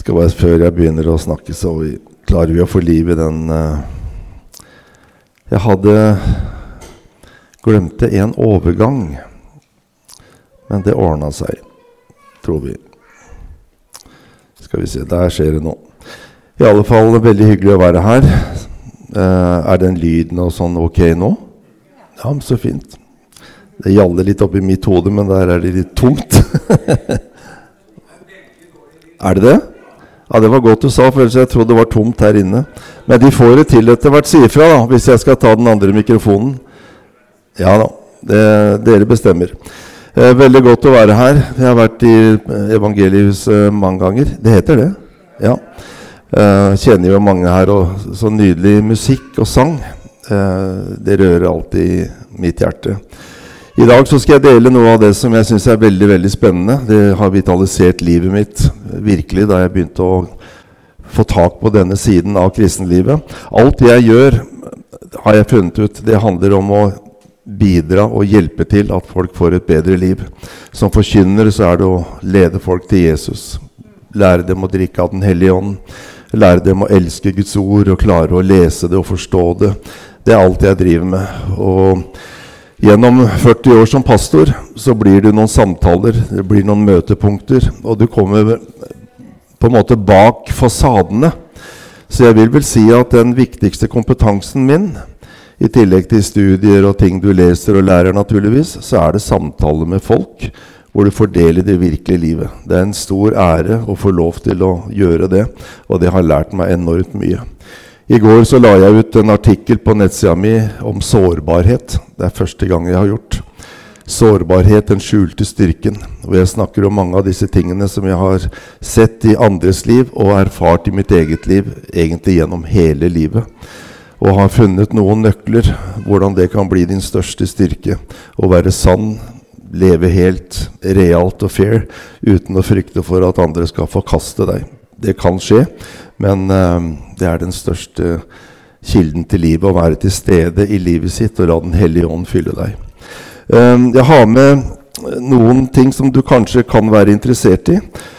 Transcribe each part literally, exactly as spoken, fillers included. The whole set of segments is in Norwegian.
Skal bare før jeg begynner å snakke, så klarer vi å få liv i den. Jeg hadde glemte en overgang, men det ordnet seg, tror vi. Skal vi se, der skjer det nå. I alle fall veldig hyggelig å være her. Er den lyden og sånn ok nå? Ja, så fint. Det gjalder litt opp i mitt hode, men der er det litt tungt. Er det det? Ja, det var godt du sa, for ellers jeg trodde det var tomt her inne. Men de får det til etter hvert, si ifra da, hvis jeg skal ta den andre mikrofonen. Ja da, det, dere bestemmer. Eh, veldig godt å være her. Jeg har vært i Evangeliehuset mange ganger. Det heter det, ja. Eh, kjenner jo mange her, og så nydelig musikk og sang. Eh, det rører alltid mitt hjerte. I dag så skal jeg dele noe av det som jeg synes er veldig, veldig spennende. Det har vitalisert livet mitt virkelig da jeg begynte å få tak på denne siden av kristenlivet. Alt jeg gjør, har jeg funnet ut, det handler om å bidra og hjelpe til at folk får et bedre liv. Som forkynner så er det å lede folk til Jesus. Lære dem å drikke av den hellige ånd. Lære dem å elske Guds ord og klare å lese det og forstå det. Det er alt jeg driver med. Og gjennom førti år som pastor så blir det noen samtaler, det blir noen møtepunkter, og du kommer på en måte bak fasadene. Så jeg vil vel si at den viktigste kompetansen min, i tillegg til studier og ting du leser og lærer naturligvis, så er det samtaler med folk, hvor du får del i det virkelige livet. Det er en stor ære å få lov til å gjøre det, og det har lært meg enormt mye. I går så la jeg ut en artikkel på nettsida mi om sårbarhet. Det er første gang jeg har gjort. Sårbarhet, den skjulte styrken. Og jeg snakker om mange av disse tingene som jeg har sett i andres liv og erfart i mitt eget liv, egentlig gjennom hele livet. Og har funnet noen nøkler, hvordan det kan bli din største styrke. Å være sann, leve helt, realt og fair, uten å frykte for at andre skal forkaste deg. Det kan skje, men uh, det er den største kilden til livet, å være til stede i livet sitt og la den hellige ånd fylle deg. Uh, jeg har med noen ting som du kanskje kan være interessert i.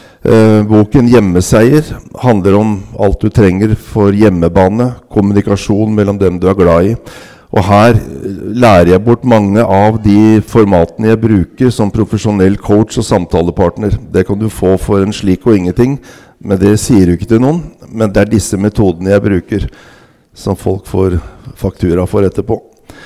Uh, boken Hjemmeseier handler om alt du trenger for hjemmebane, kommunikasjon mellom dem du er glad i. Og her lærer jeg bort mange av de formatene jeg bruker som profesjonell coach og samtalepartner. Det kan du få for en slik og ingenting. Men det sier jo ikke til noen, men det er disse metodene jeg bruker som folk får faktura for etterpå.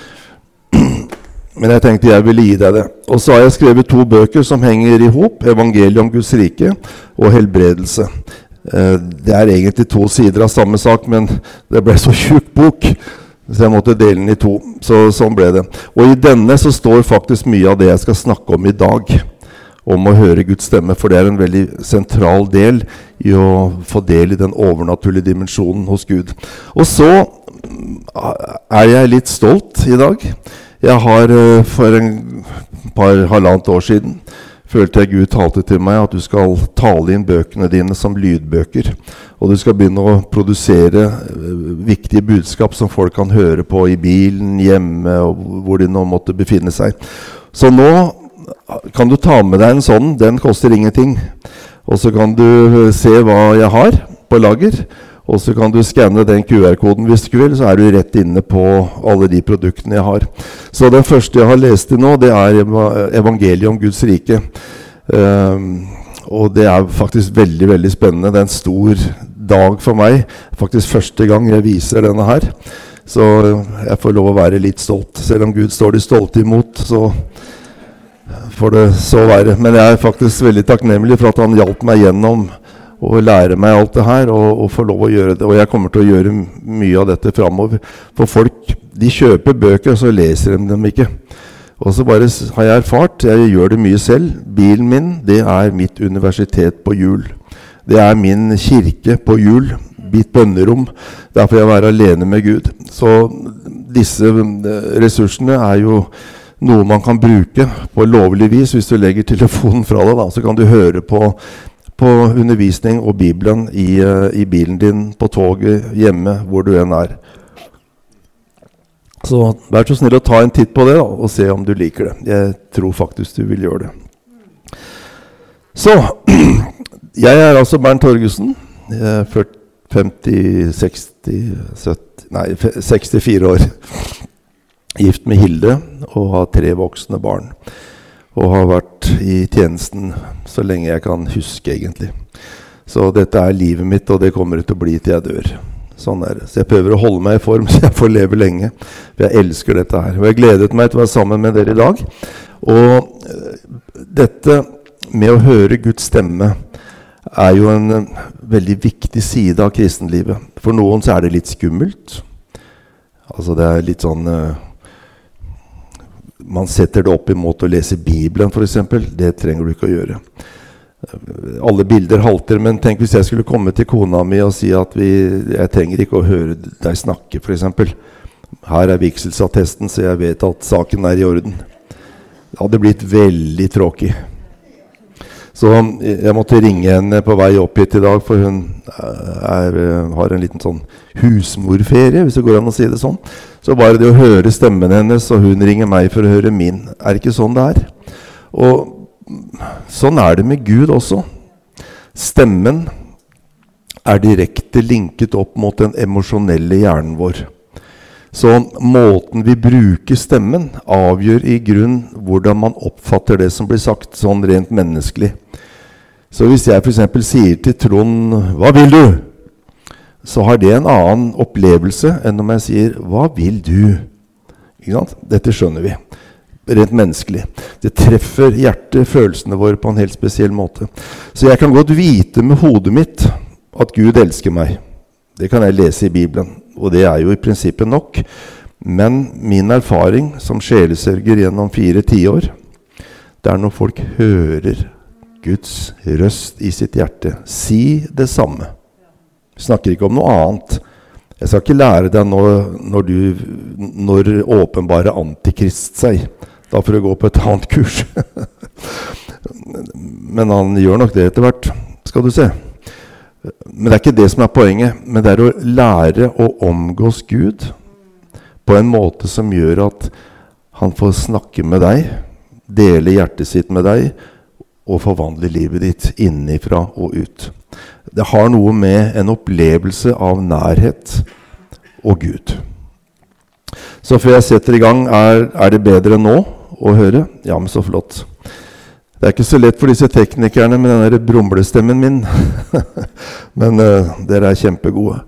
Men jeg tenkte jeg ville gi deg det. Og så har jeg skrevet to bøker som henger i hop, Evangeliet om Guds rike og Helbredelse. Det er egentlig to sider av samme sak, men det ble så tjukk bok, så jeg måtte dele den i to. Så sånn ble det. Og i denne så står faktisk mye av det jeg skal snakke om i dag, om å høre Guds stemme, for det er en veldig sentral del i å få del i den overnaturlige dimensjonen hos Gud. Og så er jeg litt stolt i dag. Jeg har for en par halvannet år siden følte jeg Gud talte til meg at du skal tale inn bøkene dine som lydbøker, og du skal begynne å produsere viktige budskap som folk kan høre på i bilen, hjemme, og hvor de nå måtte befinne seg. Så nå kan du ta med deg en sånn, den koster ingenting. Og så kan du se hva jeg har på lager, og så kan du skanne den Q R-koden hvis du vil, så er du rett inne på alle de produktene jeg har. Så det første jeg har lest i nå, det er Evangeliet om Guds rike. Um, og det er faktisk veldig, veldig spennende. Det er en stor dag for meg. Faktisk første gang jeg viser denne her. Så jeg får lov å være litt stolt. Selv om Gud står de stolte imot, så får det så være. Men jeg er faktisk veldig takknemlig for at han hjalp meg gjennom å lære meg alt det her, og, og få lov å gjøre det. Og jeg kommer til å gjøre mye av dette fremover. For folk, de kjøper bøker, og så leser de dem ikke. Og så bare har jeg erfart, jeg gjør det mye selv. Bilen min, det er mitt universitet på hjul. Det er min kirke på hjul, mitt bønnerom. Der får jeg være alene med Gud. Så disse ressursene er jo noe man kan bruke på lovlig vis. Hvis du legger telefonen fra deg, da, så kan du høre på, på undervisning og Bibelen i, i bilen din, på toget, hjemme, hvor du enn er. Så vær så snill å ta en titt på det da, og se om du liker det. Jeg tror faktisk du vil gjøre det. Så, jeg er altså Bernt Torgussen. Jeg er femti, seksti, sytti, nei, sekstifire år. Gift med Hilde og har tre voksne barn. Og har vært i tjenesten så lenge jeg kan huske egentlig. Så dette er livet mitt, og det kommer det til å bli til jeg dør. Sånn er det. Så jeg prøver å holde meg i form, så jeg får leve lenge. For jeg elsker dette her. Og jeg gledet meg til å være sammen med dere i dag. Og dette med å høre Guds stemme er jo en veldig viktig side av kristenlivet. For noen så er det litt skummelt. Altså det er litt sånn... Man setter det opp imot å lese Bibelen for eksempel. Det trenger du ikke å gjøre. Alle bilder halter, men tenk hvis jeg skulle komme til kona mi og si at vi, jeg trenger ikke å høre deg snakke for eksempel. Her er vigselsattesten, så jeg vet at saken er i orden. Det hadde blitt veldig tråkig. Så jeg måtte ringe henne på vei opp hit i dag, for hun er, har en liten sånn husmorferie, hvis det går an å si det sånn. Så bare det å høre stemmen hennes, og hun ringer meg for å høre min. Er det ikke sånn det er? Og sånn er det med Gud også. Stemmen er direkte linket opp mot den emosjonelle hjernen vår. Så måten vi bruker stemmen avgjør i grunn hvordan man oppfatter det som blir sagt, sånn rent menneskelig. Så hvis jeg for eksempel sier til Trond, hva vil du? Så har det en annen opplevelse enn om jeg sier, hva vil du? Ikke sant? Dette skjønner vi. Rent menneskelig. Det treffer hjertet, følelsene våre på en helt spesiell måte. Så jeg kan godt vite med hodet mitt at Gud elsker meg. Det kan jeg lese i Bibelen, og det er jo i prinsippet nok. Men min erfaring som sjelesørger gjennom fire tiår, det er når folk hører Guds røst i sitt hjerte. Si det samme. Vi snakker ikke om noe annet. Jeg skal ikke lære deg når, når du når åpenbare antikrist seg. Da får du gå på et annet kurs. Men han gjør nok det etter hvert, skal du se. Men det er ikke det som er poenget, men det er å lære å omgås Gud på en måte som gjør at han får snakke med deg, dele hjertet sitt med deg, og forvandle livet ditt innifra og ut. Det har noe med en opplevelse av nærhet og Gud. Så før jeg setter i gang, er, er det bedre nå å høre? Ja, men så flott. Det er ikke så lett for disse teknikerne med den der brumlestemmen min. Men uh, dere er kjempegode.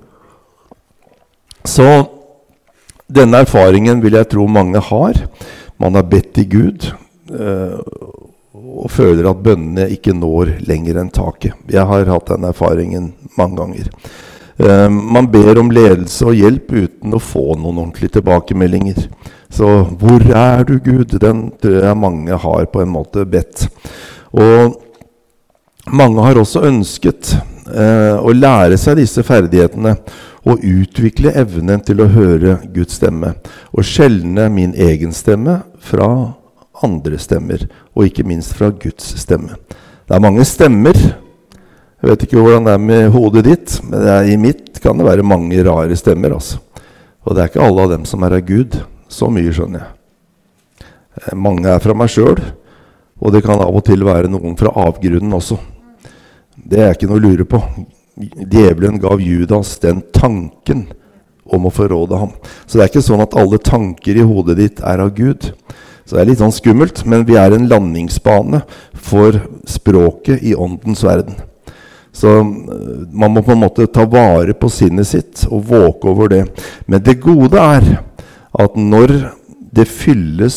Så denne erfaringen vil jeg tro mange har. Man har bedt til Gud uh, og føler at bønnene ikke når lenger enn taket. Jeg har hatt den erfaringen mange ganger. Uh, man ber om ledelse og hjelp uten å få noen ordentlige tilbakemeldinger. Så hvor er du, Gud? Den tror jeg mange har på en måte bedt. Og mange har også ønsket eh, å lære seg disse ferdighetene og utvikle evnen til å høre Guds stemme og skjelne min egen stemme fra andre stemmer, og ikke minst fra Guds stemme. Det er mange stemmer. Jeg vet ikke hvordan det er med hodet ditt, men det er, i mitt kan det være mange rare stemmer. Altså. Og det er ikke alle av dem som er av Gud. Så mye skjønner jeg. Mange er fra meg selv, og det kan av og til være noen fra avgrunnen også. Det er ikke noe å lure på. Djevelen gav Judas den tanken om å forråde ham. Så det er ikke sånn at alle tanker i hodet ditt er av Gud. Så det er litt sånn skummelt, men vi er en landingsbane for språket i åndens verden. Så man må på en måte ta vare på sinnet sitt og våke over det. Men det gode er at når det fylles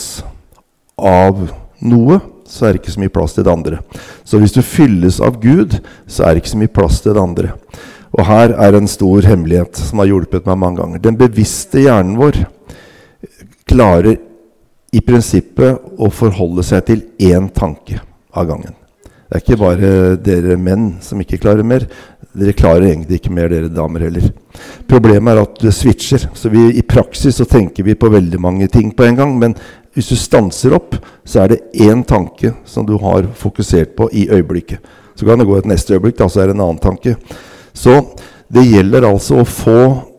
av noe, så er det ikke så mye plass til det andre. Så hvis du fylles av Gud, så er det ikke så mye plass til det andre. Og her er en stor hemmelighet som har hjulpet meg mange ganger. Den bevisste hjernen vår klarer i prinsippet å forholde seg til én tanke av gangen. Det er ikke bare dere menn som ikke klarer mer. Dere klarer egentlig ikke mer, dere damer heller. Problemet er at det switcher. Så vi, i praksis så tenker vi på veldig mange ting på en gang, men hvis du stanser opp, så er det én tanke som du har fokusert på i øyeblikket. Så kan det gå et neste øyeblikk, da så er det en annen tanke. Så det gjelder altså å få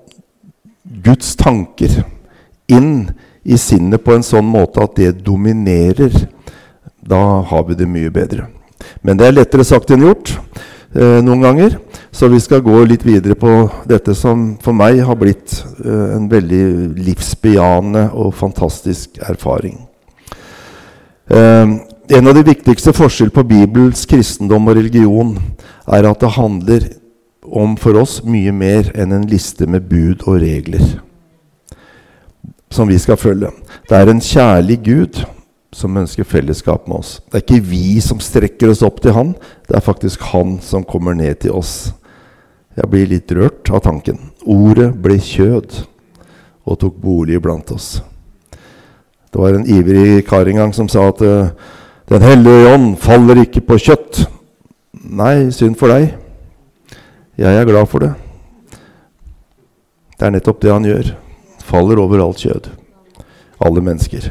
Guds tanker inn i sinnet på en sånn måte at det dominerer. Da har vi det mye bedre. Men det er lettere sagt enn gjort. Eh, noen ganger. Så Så vi skal gå litt videre på dette som for meg har blitt uh, en veldig livsbejaende og fantastisk erfaring. Uh, en av de viktigste forskjell på Bibels kristendom og religion er at det handler om for oss mye mer enn en liste med bud og regler som vi skal følge. Det er en kjærlig Gud som ønsker fellesskap med oss. Det er ikke vi som strekker oss opp til han, det er faktisk han som kommer ned til oss. Jeg blir litt rørt av tanken. Ordet ble kjød og tok bolig blant oss. Det var en ivrig kar en gang som sa at uh, den hellige ånd faller ikke på kjøtt. Nei, synd for deg. Jeg er glad for det. Det er nettopp det han gjør. Faller over alt kjød. Alle mennesker.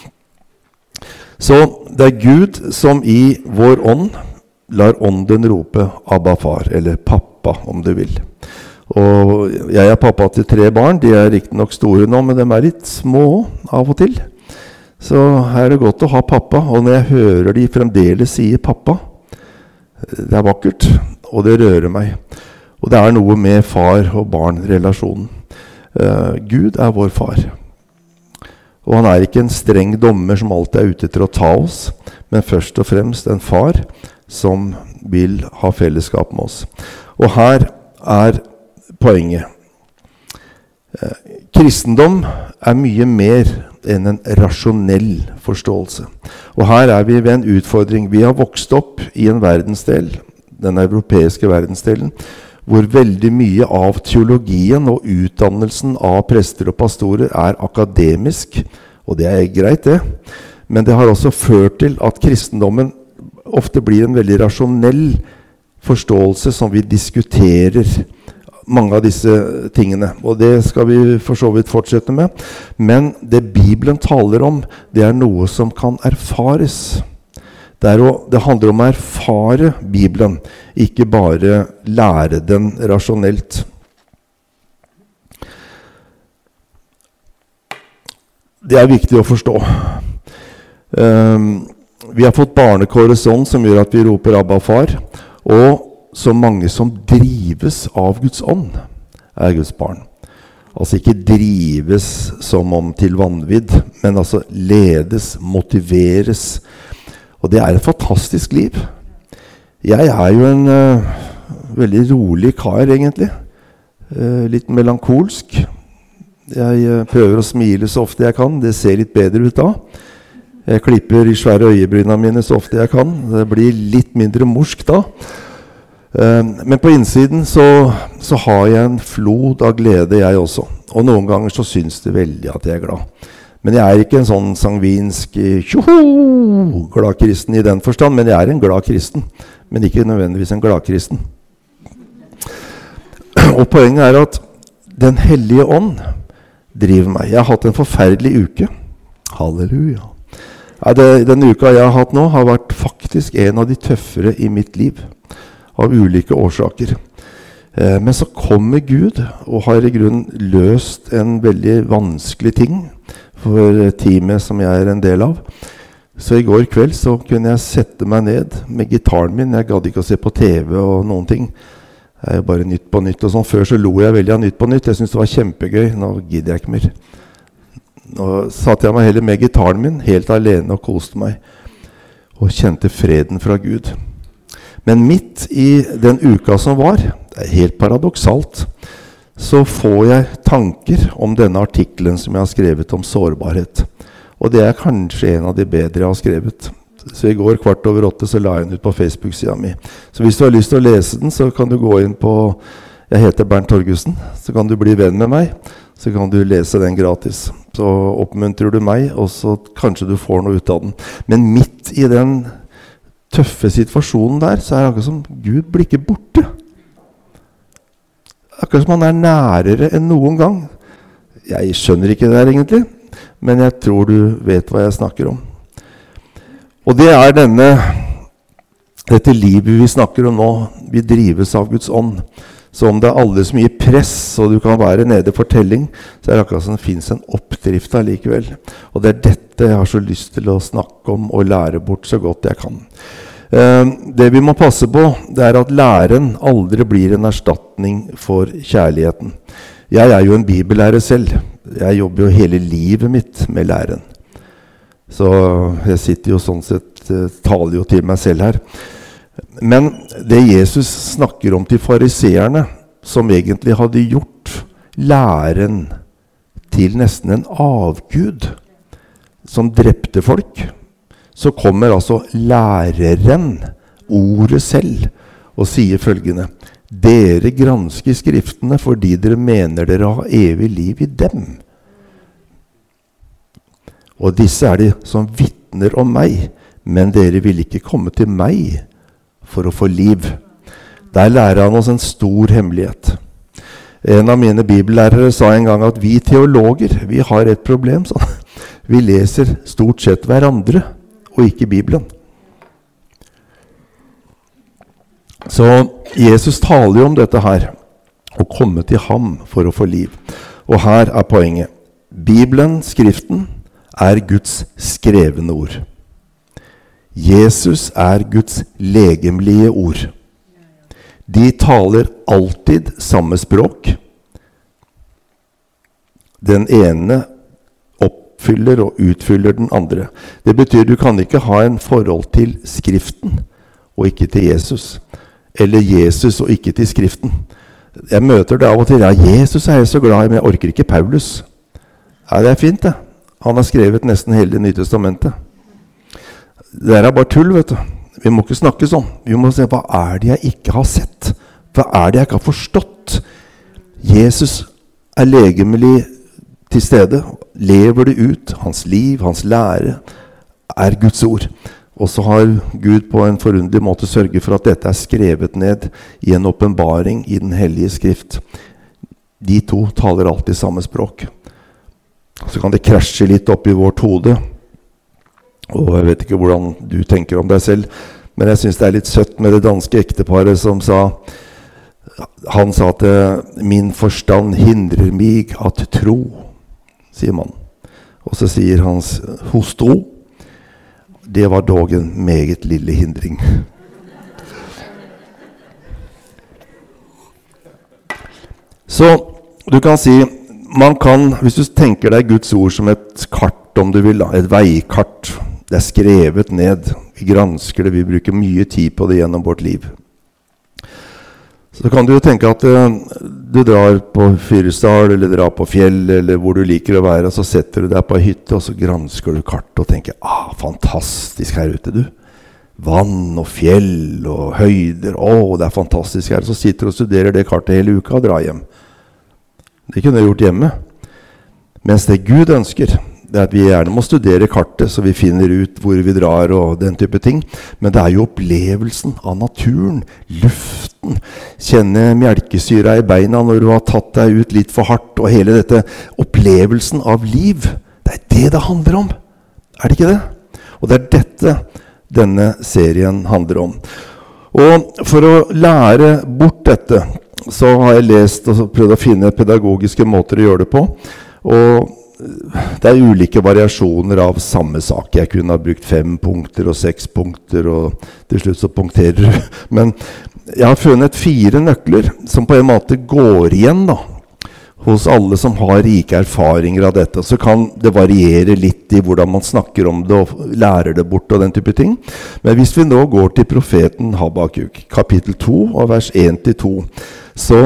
Så det er Gud som i vår ånd lar ånden rope Abba far, eller pappa om du vil. Og jeg er pappa til tre barn. De er riktig nok store nå, men de er litt små av og til. Så her er det godt å ha pappa, og når jeg hører de fremdeles sier pappa, det er vakkert, og det rører meg. Og det er noe med far og barn-relasjonen. Uh, Gud er vår far. Og han er ikke en streng dommer som alltid er ute til å ta oss, men først og fremst en far som vil ha fellesskap med oss. Og her er poenget. Uh, kristendom er mye mer enn en rasjonell forståelse. Og her er vi ved en utfordring. Vi har vokst opp i en verdensdel, den europeiske verdensdelen, hvor veldig mye av teologien og utdannelsen av prester og pastorer er akademisk, og det er greit det, men det har også ført til at kristendommen ofte blir en veldig rasjonell forståelse som vi diskuterer mange av disse tingene, og det skal vi for så vidt fortsette med. Men det Bibelen taler om, det er noe som kan erfares. Det, er å, det handler om å erfare Bibelen, ikke bare lære den rasjonelt. Det er viktig å forstå. Um, vi har fått barnekårets ånd som gjør at vi roper Abba far, og så mange som drives av Guds ånd er Guds barn. Altså ikke drives som om til vanvidd, men altså ledes, motiveres. Og det er et fantastisk liv. Jeg er jo en uh, veldig rolig kar egentlig. Uh, litt melankolsk. Jeg uh, prøver å smile så ofte jeg kan. Det ser litt bedre ut da. Jeg klipper i svære øyebryna mine så ofte jeg kan. Det blir litt mindre morsk da. Men på innsiden så, så har jeg en flod av glede jeg også. Og noen ganger så synes det veldig at jeg er glad. Men jeg er ikke en sånn sangvinsk tjoho, glad kristen i den forstand, men jeg er en glad kristen. Men ikke nødvendigvis en glad kristen. Og poenget er at Den hellige ånd driver meg. Jeg har hatt en forferdelig uke. Halleluja. Ja, det, den uka jeg har hatt nå har vært faktisk en av de tøffere i mitt liv. Av ulike årsaker. Eh, men så kommer Gud og har i grunnen løst en veldig vanskelig ting for teamet som jeg er en del av. Så i går kveld så kunne jeg sette meg ned med gitaren min. Jeg gadd ikke å se på T V og noen ting. Det er jo bare Nytt på Nytt og sånn. Før så lo jeg veldig av Nytt på Nytt. Jeg synes det var kjempegøy. Nå gidder jeg ikke mer. Nå satt jeg meg heller med gitaren min, helt alene og koste meg. Og kjente freden fra Gud. Men midt i den uka som var, det er helt paradoksalt, så får jeg tanker om denne artiklen som jeg har skrevet om sårbarhet. Og det er kanskje en av de bedre jeg har skrevet. Så i går kvart over åtte så la jeg den ut på Facebook-siden min. Så hvis du har lyst til å lese den, så kan du gå inn på, jeg heter Bernt Torgussen, så kan du bli venn med meg, så kan du lese den gratis. Så oppmuntrer du meg, og så kanskje du får noe ut av den. Men midt i den tøffe situasjonen der, så er det akkurat som Gud blir ikke borte. Akkurat som han er nærere enn noen gang. Jeg skjønner ikke det her egentlig, men jeg tror du vet hva jeg snakker om. Og det er denne, dette livet vi snakker om nå, vi drives av Guds ånd. Så om det er aldri så mye press, og du kan være nede i fortelling, så er det akkurat som det finnes en oppdrift allikevel. Og det er dette jeg har så lyst til å snakke om og lære bort så godt jeg kan. Det vi må passe på, det er at læren aldri blir en erstatning for kjærligheten. Jeg er jo en bibellærer selv. Jeg jobber jo hele livet mitt med læren. Så jeg sitter jo sånn sett, taler jo til meg selv her. Men det Jesus snakker om til fariseerne, som egentlig hadde gjort læren til nesten en avgud, som drepte folk, så kommer altså læreren, ordet selv, og sier følgende: dere gransker skriftene fordi dere mener dere har evig liv i dem. Og disse er de som vitner om meg, men dere vil ikke komme til meg for å få liv. Der lærer han oss en stor hemmelighet. En av mine bibellærere sa en gang at vi teologer, vi har et problem, sånn. Vi leser stort sett hverandre, og ikke Bibelen. Så Jesus taler jo om dette her, å komme til ham for å få liv. Og her er poenget. Bibelen, skriften, er Guds skrevne ord. Jesus er Guds legemlige ord. De taler alltid samme språk. Den ene fyller og utfyller den andre. Det betyr du kan ikke ha en forhold til skriften og ikke til Jesus. Eller Jesus og ikke til skriften. Jeg møter det av og til. Ja, Jesus er jeg så glad i, men jeg orker ikke Paulus. Ja, det er fint det. Han har skrevet nesten hele det nye testamentet. Det er bare tull, vet du. Vi må ikke snakke sånn. Vi må se, hva er det jeg ikke har sett? Hva er det jeg ikke har forstått? Jesus er legemlig til stede, lever det ut, hans liv, hans lære, er Guds ord. Og så har Gud på en forunderlig måte sørget for at dette er skrevet ned i en åpenbaring i den hellige skrift. De to taler alltid samme språk. Så kan det krasje litt opp i vårt hode, og jeg vet ikke hvordan du tenker om deg selv, men jeg synes det er litt søtt med det danske ekteparet som sa, han sa at min forstand hindrer mig at tro, sier man. Og så sier hans hustru, det var dog en meget lille hindring. Så du kan si, man kan, hvis du tenker deg Guds ord som et kart, om du vil, et veikart, det er skrevet ned, vi gransker det, vi bruker mye tid på det gjennom vårt liv. Så kan du jo tenke at uh, du drar på Fyresdal, eller drar på fjell, eller hvor du liker å være, og så setter du deg på en hytte, og så gransker du kart og tenker, ah, fantastisk her ute, du. Vann og fjell og høyder, åh, det er fantastisk her. Så sitter du og studerer det kartet hele uka og drar hjem. Det kunne jeg gjort hjemme. Mens det Gud ønsker, det er at vi gjerne må studere kartet, så vi finner ut hvor vi drar og den type ting. Men det er jo opplevelsen av naturen, luften, kjenne melkesyra i beina når du har tatt deg ut litt for hardt, og hele dette opplevelsen av liv. Det er det det handler om. Er det ikke det? Og det er dette denne serien handler om. Og for å lære bort dette, så har jeg lest og prøvd å finne pedagogiske måter å gjøre det på. Og det er ulike variasjoner av samme sak. Jeg kunne ha brukt fem punkter og seks punkter, og til slutt så punkterer du. Men jeg har funnet fire nøkler som på en måte går igjen da, hos alle som har rike erfaringer av dette. Så kan det variere litt i hvordan man snakker om det og lærer det bort og den type ting. Men hvis vi nå går til profeten Habakuk, kapittel to og vers en til to, så,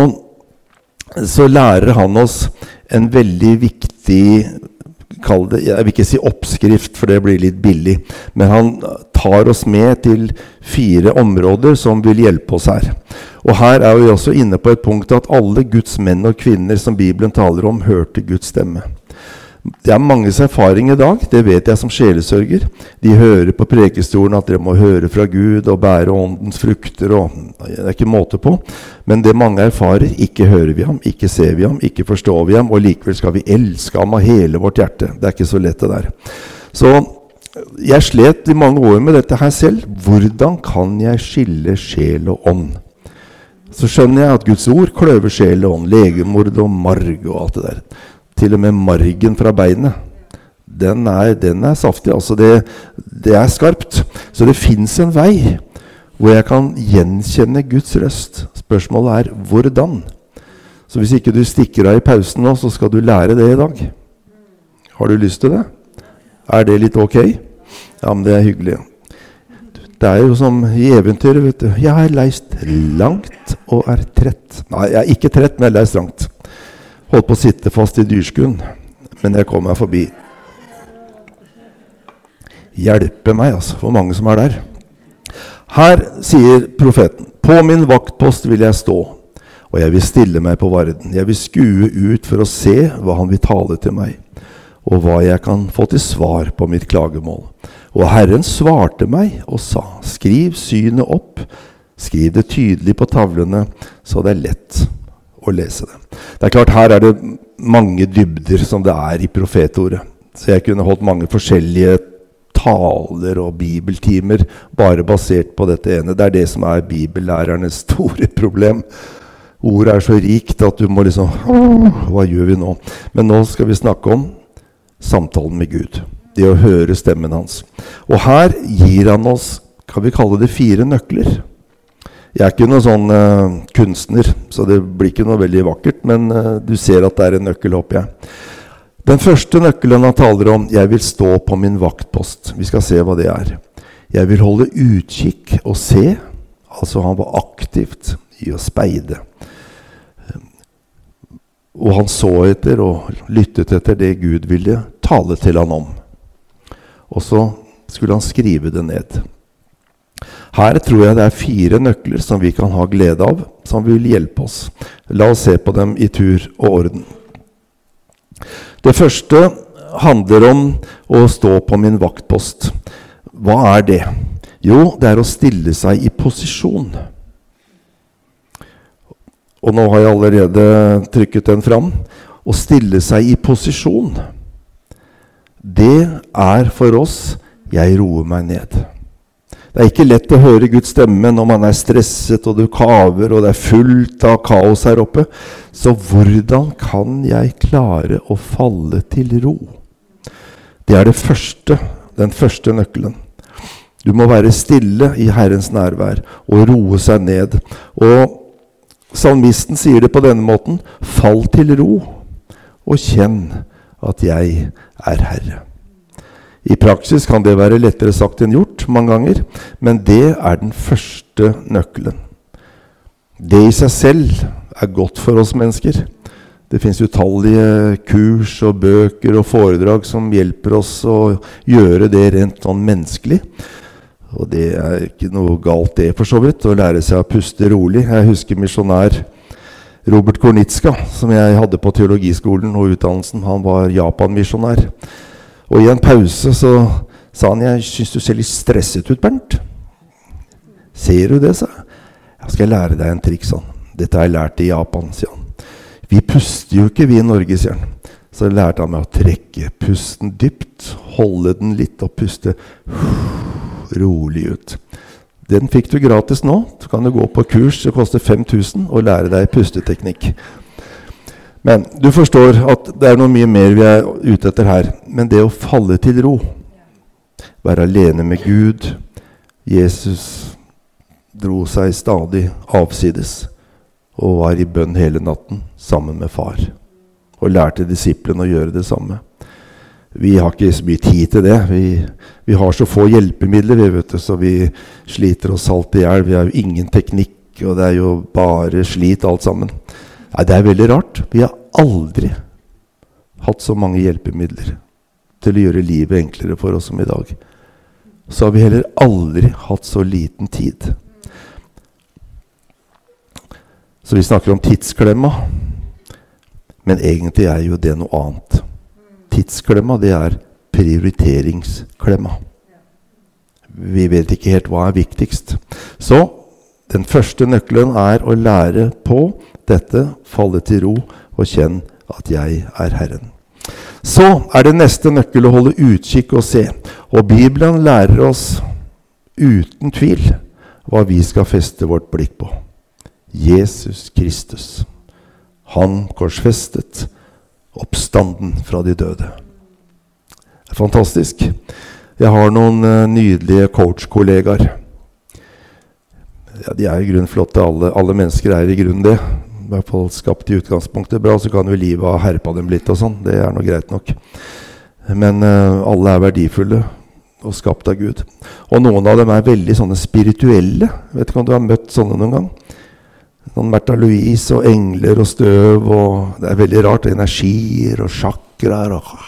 så lærer han oss en veldig viktig, kall det, jeg vil ikke si oppskrift, for det blir litt billig, men han tar oss med til fire områder som vil hjelpe oss her. Og her er vi også inne på et punkt at alle Guds menn og kvinner som Bibelen taler om, hørte Guds stemme. Det er manges erfaring i dag, det vet jeg som sjelesørger. De hører på prekestolen at dere må høre fra Gud og bære åndens frukter, og det er ikke måte på. Men det mange erfarer, ikke hører vi ham, ikke ser vi ham, ikke forstår vi ham, og likevel skal vi elske ham av hele vårt hjerte. Det er ikke så lett det der. Så jeg slet i mange år med dette her selv. Hvordan kan jeg skille sjel og ånd? Så skjønner jeg at Guds ord kløver sjel og ånd, legemord og marg og alt det der. Til og med margen fra beinet, den er, den er saftig, altså det, det er skarpt. Så det finnes en vei hvor jeg kan gjenkjenne Guds røst. Spørsmålet er hvordan. Så hvis ikke du stikker av i pausen nå, så skal du lære det i dag. Har du lyst til det? Er det litt ok? Ja, men det er hyggelig. Det er jo som i eventyret, vet du. Jeg har leist langt og er trett. Nei, jeg er ikke trett, men jeg har leist langt. Holdt på å sitte fast i dyrskuen, men jeg kom meg forbi. Hjelpe meg, altså, for mange som er der. Her sier profeten, på min vaktpost vil jeg stå, og jeg vil stille meg på varden. Jeg vil skue ut for å se hva han vil tale til meg, og hva jeg kan få til svar på mitt klagemål. Og Herren svarte meg og sa, skriv synet opp, skriv det tydelig på tavlene, så det er lett å lese det. Det er klart, her er det mange dybder som det er i profetordet. Så jeg kunne holdt mange forskjellige taler og bibeltimer bare basert på dette ene. Det er det som er bibellærernes store problem. Ordet er så rikt at du må liksom, hva gjør vi nå? Men nå skal vi snakke om samtalen med Gud. Det å høre stemmen hans. Og her gir han oss, kan vi kalle det fire nøkler. Jeg er ikke noen sånn uh, kunstner, så det blir ikke noe veldig vakkert, men uh, du ser at det er en nøkkel, håper jeg. Den første nøkkelen han taler om, jeg vil stå på min vaktpost. Vi skal se hva det er. Jeg vil holde utkikk og se, altså han var aktivt i å speide. Og han så etter og lyttet etter det Gud ville tale til han om. Og så skulle han skrive det ned. Her tror jeg det er fire nøkler som vi kan ha glede av, som vil hjelpe oss. La oss se på dem i tur og orden. Det første handler om å stå på min vaktpost. Hva er det? Jo, det er å stille seg i posisjon. Og nå har jeg allerede trykket den fram. Å stille seg i posisjon, det er for oss, jeg roer meg ned. Det er ikke lett å høre Guds stemme når man er stresset, og du kaver, og det er fullt av kaos her oppe. Så hvordan kan jeg klare å falle til ro? Det er det første, den første nøkkelen. Du må være stille i Herrens nærvær, og roe seg ned. Og salmisten sier det på denne måten, fall til ro, og kjenn at jeg er Herre. I praksis kan det være lettere sagt enn gjort mange ganger, men det er den første nøkkelen. Det i seg selv er godt for oss mennesker. Det finnes utallige kurs og bøker og foredrag som hjelper oss å gjøre det rent sånn menneskelig. Og det er ikke noe galt det for så vidt, å lære seg å puste rolig. Jeg husker misjonær Robert Kornitska, som jeg hadde på teologiskolen og utdannelsen. Han var Japan-misjonær. Og i en pause så sa han, jeg synes du ser litt stresset ut, Bernt. Ser du det, sa jeg. Jeg skal lære deg en trikk, sånn. Dette har jeg lært i Japan, sier han. Vi puster jo ikke vi i Norge, sier han. Så lærte han meg å trekke pusten dypt, holde den litt og puste rolig ut. Den fikk du gratis nå. Så kan du gå på kurs, det koster fem tusen, og lære deg pusteteknikk. Men du forstår at det er noe mye mer vi er ute etter her. Men det å falle til ro, være alene med Gud. Jesus dro seg stadig avsides og var i bønn hele natten sammen med far. Og lærte disiplene å gjøre det samme. Vi har ikke så mye tid til det. Vi, vi har så få hjelpemidler, vi vet det, så vi sliter oss alt i hjel. Vi har jo ingen teknikk, og det er jo bare slit alt sammen. Nei, det er veldig rart. Vi har aldri hatt så mange hjelpemidler til å gjøre livet enklere for oss som i dag. Så har vi heller aldri hatt så liten tid. Så vi snakker om tidsklemma, men egentlig er jo det noe annet. Tidsklemma, det er prioriteringsklemma. Vi vet ikke helt hva er viktigst. Så den første nøkkelen er å lære på dette, falle til ro og kjenn at jeg er Herren. Så er det neste nøkkel å holde utkikk og se. Og Bibelen lærer oss uten tvil hva vi skal feste vårt blikk på. Jesus Kristus. Han korsfestet, oppstanden fra de døde. Det er fantastisk. Jeg har noen uh, nydelige coach-kollegaer. Ja, de er i grunnen flotte. Alle, alle mennesker er i grunnen det. I hvert fall skapt i utgangspunktet bra, så kan jo livet ha herpa dem litt og sånn. Det er noe greit nok. Men uh, alle er verdifulle og skapt av Gud. Og noen av dem er veldig sånne spirituelle. Vet ikke om du har møtt sånne noen gang? Sånn Märtha Louise og engler og støv, og det er veldig rart. Energier og chakraer og...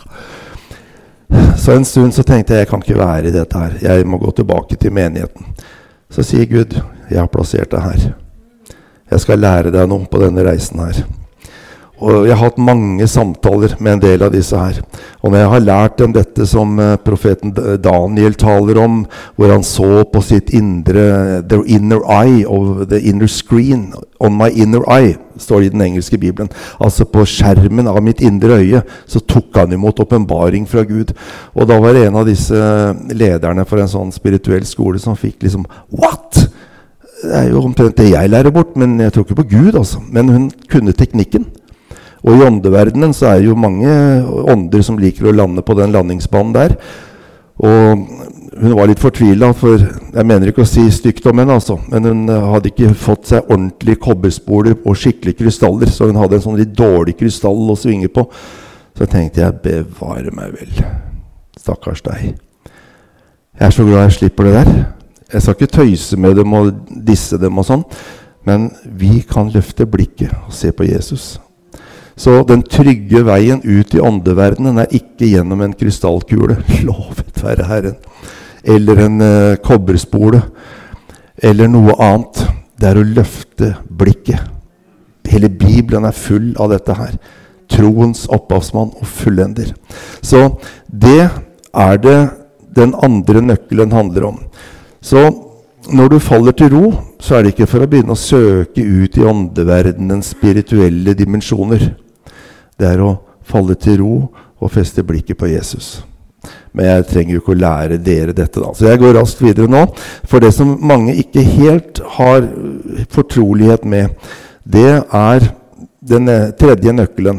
Så en stund så tenkte jeg, jeg kan ikke være i dette her. Jeg må gå tilbake til menigheten. Så sier Gud, jeg har plassert deg her. Jeg skal lære deg noe på denne reisen her. Og jeg har hatt mange samtaler med en del av disse her. Og når jeg har lært dem dette som uh, profeten Daniel taler om, hvor han så på sitt indre, the inner eye, of the inner screen, on my inner eye, står det i den engelske Bibelen. Altså på skjermen av mitt indre øye, så tok han imot åpenbaring fra Gud. Og da var det en av disse lederne for en sånn spirituell skole som fikk liksom, what? Det er jo omtrent det jeg lærer bort, men jeg tror ikke på Gud altså. Men hun kunne teknikken. Og i åndeverdenen så er det jo mange ånder som liker å lande på den landingsbanen der. Og hun var litt fortvilet, for jeg mener ikke å si stygt om henne altså, men hun hadde ikke fått seg ordentlige kobberspoler og skikkelige krystaller, så hun hadde en sånn litt dårlig krystall å svinge på. Så tenkte jeg, bevare meg vel, stakkars deg. Jeg er så glad jeg slipper det der. Jeg skal ikke tøyse med dem og disse dem og sånn, men vi kan løfte blikket og se på Jesus. Så den trygge veien ut i åndeverdenen er ikke gjennom en krystallkule, lovet være Herren, eller en uh, kobberspole, eller noe annet. Det er å løfte blikket. Hele Bibelen er full av dette her. Troens opphavsmann og fullender. Så det er det den andre nøkkelen handler om. Så når du faller til ro, så er det ikke for å begynne å søke ut i åndeverdenens spirituelle dimensjoner. Det er å falle til ro og feste blikket på Jesus. Men jeg trenger jo ikke å lære dere dette da. Så jeg går raskt videre nå. For det som mange ikke helt har fortrolighet med, det er den tredje nøkkelen.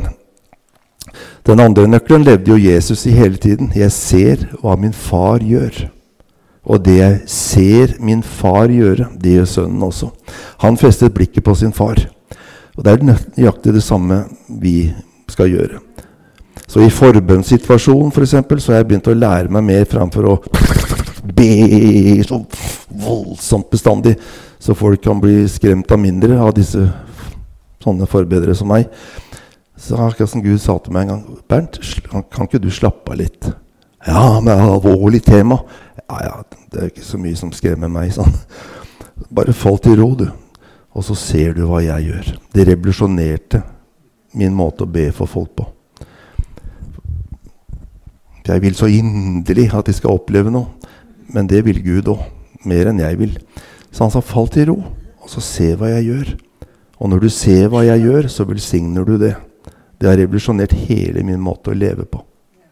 Den andre nøkkelen levde jo Jesus i hele tiden. Jeg ser hva min far gjør. Og det jeg ser min far gjøre, det gjør sønnen også. Han festet blikket på sin far. Og det er nøyaktig det samme vi skal gjøre. Så i forbønnssituasjonen for eksempel, så har jeg begynt å lære meg mer fremfor å be så voldsomt bestandig, så folk kan bli skremt av mindre av disse sånne forbedere som meg. Så akkurat som Gud sa til meg en gang, Bernt, kan ikke du slappe av litt? Ja, men det er et alvorlig tema. Ja, ja, det er ikke så mye som skremmer meg, sånn. Bare fall til ro, du. Og så ser du hva jeg gjør. Det revolusjonerte min måte å be for folk på. Jeg vil så inderlig at de skal oppleve noe, men det vil Gud også, mer enn jeg vil. Så han sa, fall til ro, og så se hva jeg gjør. Og når du ser hva jeg gjør, så velsigner du det. Det har revolusjonert hele min måte å leve på.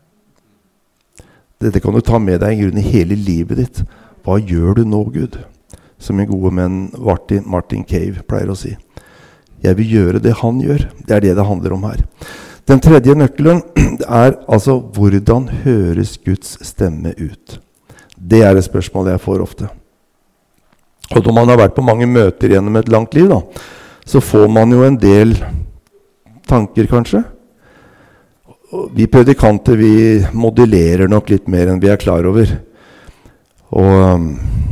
Dette kan du ta med deg i grunnen i hele livet ditt. Hva gjør du nå, Gud? Som en gode menn Martin, Martin Cave pleier å si. Jeg vil gjøre det han gjør. Det er det det handler om her. Den tredje nøkkelen er altså hvordan høres Guds stemme ut. Det er et spørsmål jeg får ofte. Og når man har vært på mange møter gjennom et langt liv, da, så får man jo en del tanker kanskje. Vi predikanter, vi modellerer nok litt mer enn vi er klar over. Og um,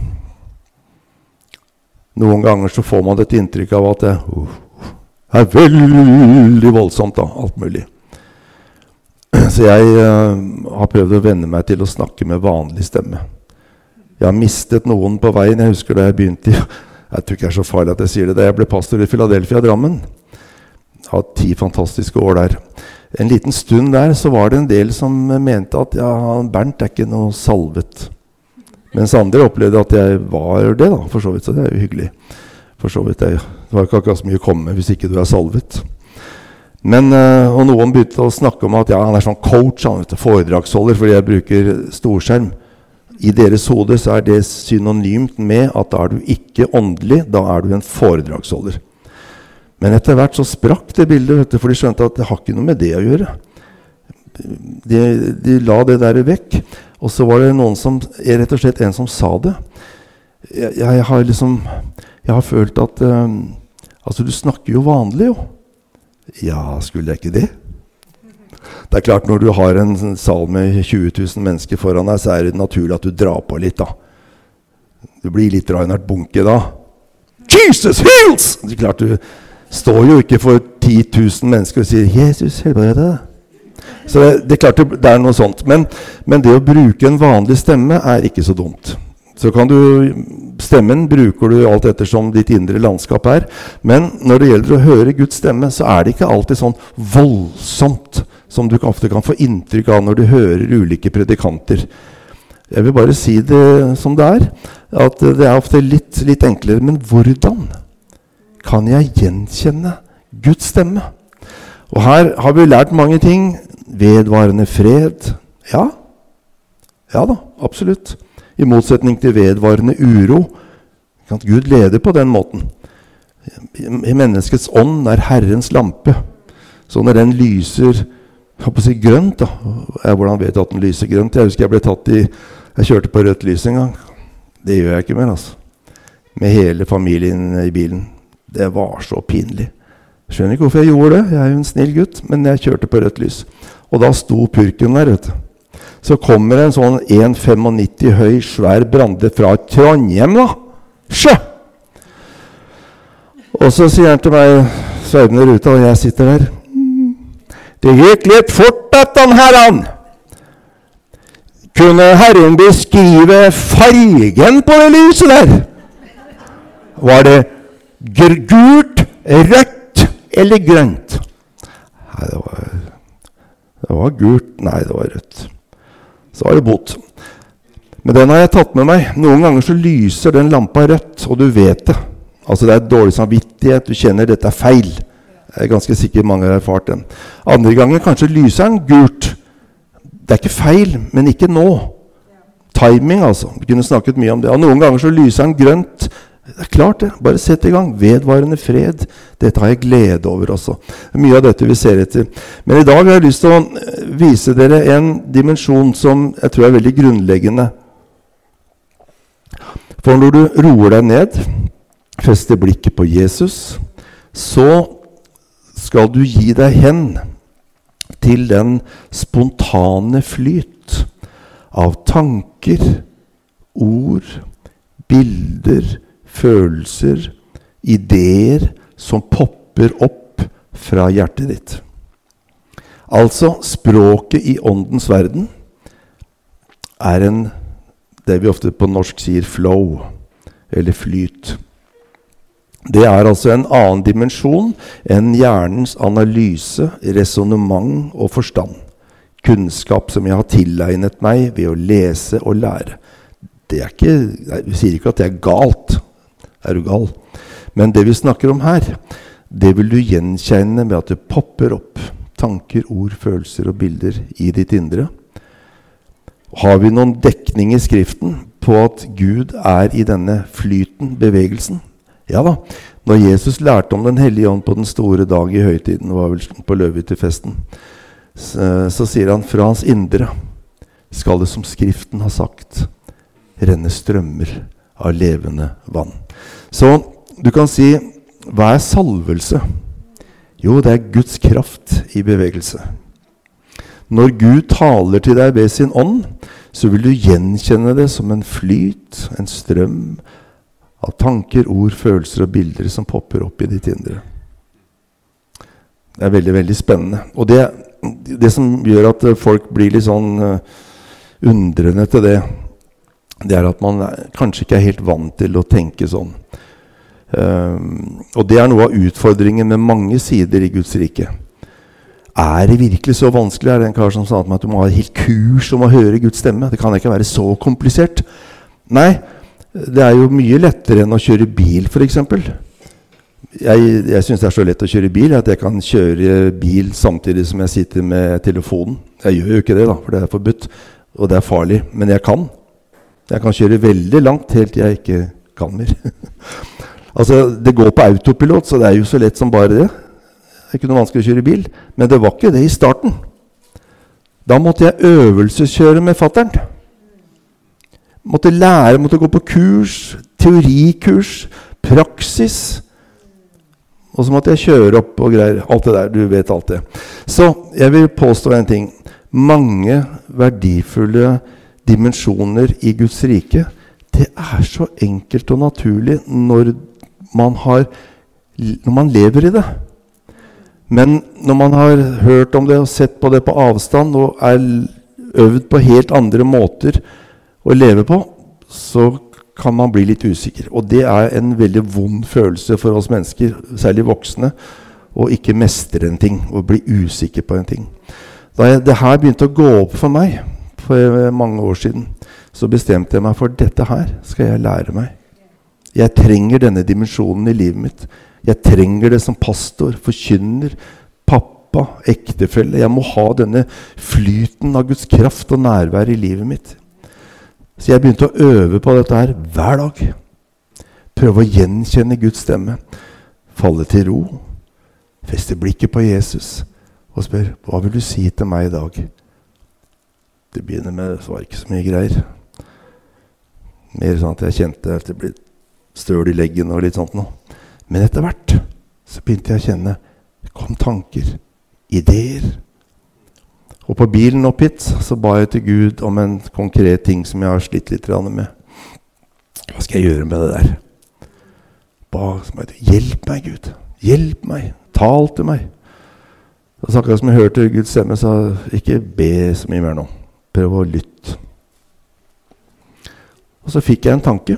noen ganger så får man et inntrykk av at det uh, er veldig voldsomt da, alt mulig. Så jeg uh, har prøvd å venne meg til å snakke med vanlig stemme. Jeg har mistet noen på veien. Jeg husker da jeg begynte i, jeg tror ikke det er så farlig at jeg sier det, da jeg ble pastor i Philadelphia, Drammen. Jeg har ti fantastiske år der. En liten stund der så var det en del som mente at ja, Bernt er ikke noe salvet. Mens andre opplevde at jeg var det da, for så vidt, så det er jo hyggelig. For så vidt, det var ikke akkurat så mye å komme med hvis ikke du er salvet. Men, uh, og noen begynte å snakke om at ja, han er sånn coach, han vet, foredragsholder, fordi jeg bruker storskjerm. I deres hode så er det synonymt med at da er du ikke åndelig, da er du en foredragsholder. Men etter hvert så sprakk det bildet, vet du, for de skjønte at det har ikke noe med det å gjøre. De, de la det der vekk, og så var det noen som, rett og slett en som sa det. jeg, jeg har liksom Jeg har følt at uh, altså, du snakker jo vanlig, jo. Ja, skulle jeg ikke det? Det er klart, når du har en sal med tjue tusen mennesker foran deg, så er det naturlig at du drar på litt, da. Du blir litt Reinhard Bunke, da. Jesus heals! Det er klart, du står jo ikke for ti tusen mennesker og sier Jesus helbreder. Så det, det er klart det er noe sånt. Men, men det å bruke en vanlig stemme er ikke så dumt. Så kan du, stemmen bruker du alt ettersom ditt indre landskap er. Men når det gjelder å høre Guds stemme, så er det ikke alltid sånn voldsomt som du ofte kan få inntrykk av når du hører ulike predikanter. Jeg vil bare si det som det er, at det er ofte litt, litt enklere. Men hvordan kan jeg gjenkjenne Guds stemme? Og her har vi lært mange ting. Vedvarende fred. Ja, ja da, absolutt. I motsetning til vedvarende uro. Gud leder på den måten. I menneskets ånd er Herrens lampe. Så når den lyser, jeg håper å si grønt da. Jeg, hvordan vet jeg at den lyser grønt? Jeg husker jeg ble tatt i, jeg kjørte på rødt lys en gang. Det gjør jeg ikke mer, altså. Med hele familien i bilen. Det var så pinlig. Jeg skjønner ikke hvorfor jeg gjorde det. Jeg er jo en snill gutt, men jeg kjørte på rødt lys. Og da sto purken der, vet du. Så kommer en sånn en komma nittifem høy, svær brande fra Trondheim, da. Sjø! Og så sier han til meg, sveivende ruta, og jeg sitter der. Det gikk litt fort, dette herren. Kunne herren beskrive fargen på det lyset der? Var det gult, rødt eller grønt? Nei, det var, det var gult. Nei, det var rødt. Så var det bot. Men den har jeg tatt med meg. Noen ganger så lyser den lampa rødt, og du vet det. Altså det er dårlig samvittighet, du kjenner dette er feil. Jeg er ganske sikker mange har erfart den. Andre ganger kanskje lyser den gult. Det er ikke feil, men ikke nå. Timing altså. Vi kunne snakket mye om det. Og noen ganger så lyser den grønt. Det er klart det. Bare sett i gang. Vedvarende fred. Dette har jeg glede over også. Mye av dette vi ser etter. Men i dag har jeg lyst til å vise dere en dimensjon som jeg tror er veldig grunnleggende. For når du roer deg ned, fester blikket på Jesus, så skal du gi deg hen til den spontane flyt av tanker, ord, bilder, følelser, ideer som popper opp fra hjertet ditt. Altså, språket i åndens verden er en, det vi ofte på norsk sier flow, eller flyt. Det er altså en annen dimensjon enn hjernens analyse, resonemang og forstand. Kunnskap som jeg har tilegnet meg ved å lese og lære. Det er ikke, jeg sier ikke at det er galt. Er du gal? Men det vi snakker om her, det vil du gjenkjenne med at det popper opp tanker, ord, følelser og bilder i ditt indre. Har vi noen dekning i skriften på at Gud er i denne flyten, bevegelsen? Ja da, når Jesus lærte om den hellige ånd på den store dag i høytiden, det var vel på løvehyttefesten, så, så sier han fra hans indre skal det som skriften har sagt renne strømmer av levende vann. Så du kan si, hva er salvelse? Jo, det er Guds kraft i bevegelse. Når Gud taler til deg ved sin ånd, så vil du gjenkjenne det som en flyt, en strøm av tanker, ord, følelser og bilder som popper opp i ditt indre. Det er veldig, veldig spennende. Og det, det som gjør at folk blir litt sånn uh, undrende til det, det er at man kanskje ikke er helt vant til å tenke sånn. Um, og det er noe av utfordringen med mange sider i Guds rike. Er det virkelig så vanskelig? Er det en kar som sa til meg at du må ha et helt kurs om å høre Guds stemme? Det kan ikke være så komplisert. Nei, det er jo mye lettere enn å kjøre bil, for eksempel. Jeg, jeg synes det er så lett å kjøre bil, at jeg kan kjøre bil samtidig som jeg sitter med telefonen. Jeg gjør jo ikke det da, for det er forbudt, og det er farlig, men jeg kan. Jeg kan kjøre veldig langt, helt til jeg ikke kan mer. Altså, det går på autopilot, så det er jo så lett som bare det. Det er ikke noe vanskelig å kjøre bil, men det var ikke det i starten. Da måtte jeg øvelseskjøre med fatteren. Måtte lære, måtte gå på kurs, teorikurs, praksis, og så måtte jeg kjøre opp og greier, alt det der, du vet alt det. Så jeg vil påstå en ting. Mange verdifulle dimensjoner i Guds rike, det er så enkelt og naturlig når man, har, når man lever i det. Men når man har hørt om det og sett på det på avstand og er øvd på helt andre måter å leve på, så kan man bli litt usikker. Og det er en veldig vond følelse for oss mennesker, særlig voksne, å ikke mestre en ting, og bli usikker på en ting. Da jeg, det her begynte å gå opp for meg, for mange år siden, så bestemte jeg meg for dette her skal jeg lære meg. Jeg trenger denne dimensjonen i livet mitt. Jeg trenger det som pastor, forkynner, pappa, ektefelle. Jeg må ha denne flyten av Guds kraft og nærvær i livet mitt. Så jeg begynte å øve på dette her hver dag. Prøve å gjenkjenne Guds stemme. Falle til ro. Feste blikket på Jesus. Og spør, hva vil du si til meg i dag? Det begynner med, så var det ikke så mye greier. Mer sånn at jeg kjente at det ble støl i leggen og litt sånt noe. Men etter hvert så begynte jeg å kjenne, det kom tanker, ideer. Og på bilen opp hit så ba jeg til Gud om en konkret ting som jeg har slitt litt med. Hva skal jeg gjøre med det der? Ba, hjelp meg Gud, hjelp meg, tal til meg. Og så akkurat som jeg hørte Guds stemme, så ikke be så mye mer nå. Prøv å lytte. Og så fikk jeg en tanke.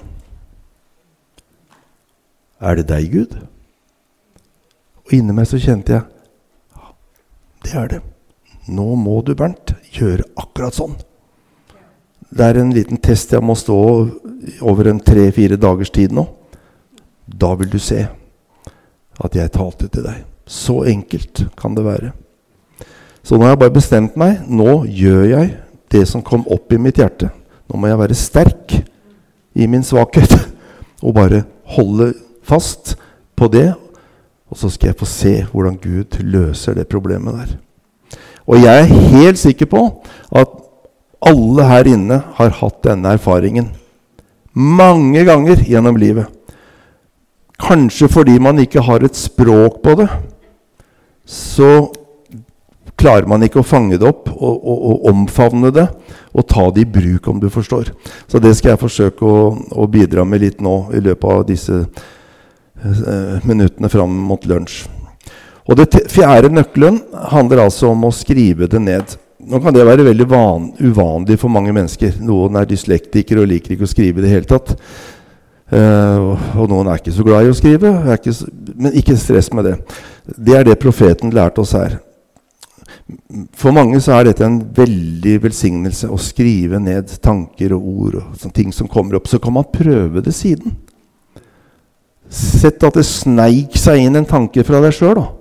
Er det deg, Gud? Og inni meg så kjente jeg, ja, det er det. Nå må du, Bernt, gjøre akkurat sånn. Det er en liten test jeg må stå over en tre-fire dagers tid nå. Da vil du se at jeg talte til deg. Så enkelt kan det være. Så nå har jeg bare bestemt meg. Nå gjør jeg det som kom opp i mitt hjerte. Nå må jeg være sterk i min svakhet og bare holde fast på det. Og så skal jeg få se hvordan Gud løser det problemet der. Og jeg er helt sikker på at alle her inne har hatt denne erfaringen mange ganger gjennom livet. Kanskje fordi man ikke har et språk på det, så klarer man ikke å fange det opp og, og, og omfavne det og ta det i bruk, om du forstår. Så det skal jeg forsøke å, å bidra med litt nå i løpet av disse eh, minuttene fram mot lunsj. Og det fjerde nøkkelen handler altså om å skrive det ned. Nå kan det være veldig van, uvanlig for mange mennesker. Noen er dyslektikere og liker ikke å skrive det hele tatt. Uh, og noen er ikke så glad i å skrive, ikke, men ikke stress med det. Det er det profeten lærte oss her. For mange så er dette en veldig velsignelse å skrive ned tanker og ord og sånne ting som kommer opp. Så kan man prøve det siden. Sett at det sneik seg inn en tanke fra deg selv da.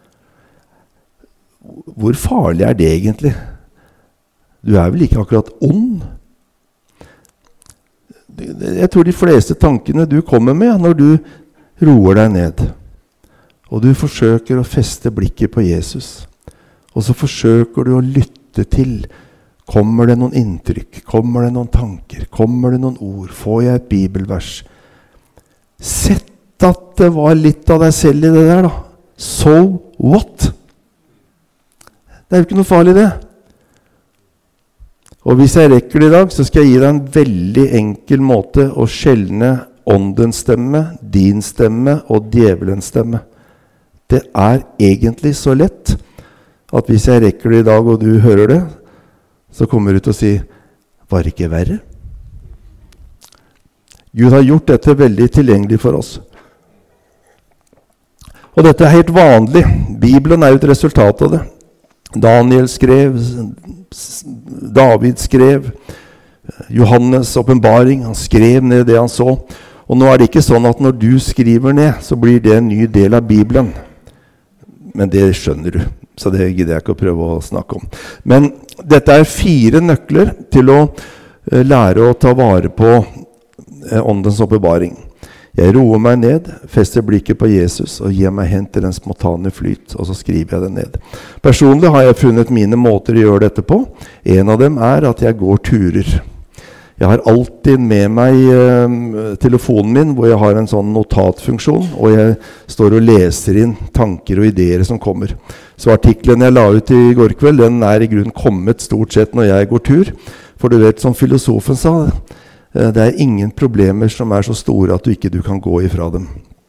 Hvor farlig er det egentlig? Du er vel ikke akkurat ond? Jeg tror de fleste tankene du kommer med når du roer deg ned, og du forsøker å feste blikket på Jesus, og så forsøker du å lytte til, kommer det noen inntrykk, kommer det noen tanker, kommer det noen ord, får jeg et bibelvers? Sett at det var litt av deg selv i det der da. So what? Det er jo ikke noe farlig det. Og hvis jeg rekker det i dag, så skal jeg gi deg en veldig enkel måte å skjelne åndens stemme, din stemme og djevelens stemme. Det er egentlig så lett at hvis jeg rekker det i dag og du hører det, så kommer du til å si, var det ikke verre? Gud har gjort dette veldig tilgjengelig for oss. Og dette er helt vanlig. Bibelen er jo et resultat av det. Daniel skrev, David skrev, Johannes åpenbaring, han skrev ned det han så. Og nå er det ikke sånn at når du skriver ned, så blir det en ny del av Bibelen. Men det skjønner du, så det gidder jeg ikke å prøve å snakke om. Men dette er fire nøkler til å lære å ta vare på åndens åpenbaring. Jeg roer meg ned, fester blikket på Jesus og gir meg hen til en spontane flyt, og så skriver jeg det ned. Personlig har jeg funnet mine måter å gjøre dette på. En av dem er at jeg går turer. Jeg har alltid med meg eh, telefonen min, hvor jeg har en sånn notatfunksjon, og jeg står og leser inn tanker og ideer som kommer. Så artikkelen jeg la ut i går kveld, den er i grunnen kommet stort sett når jeg går tur. For du vet, som filosofen sa, eh, det er ingen problemer som er så store at du ikke du kan gå ifra dem.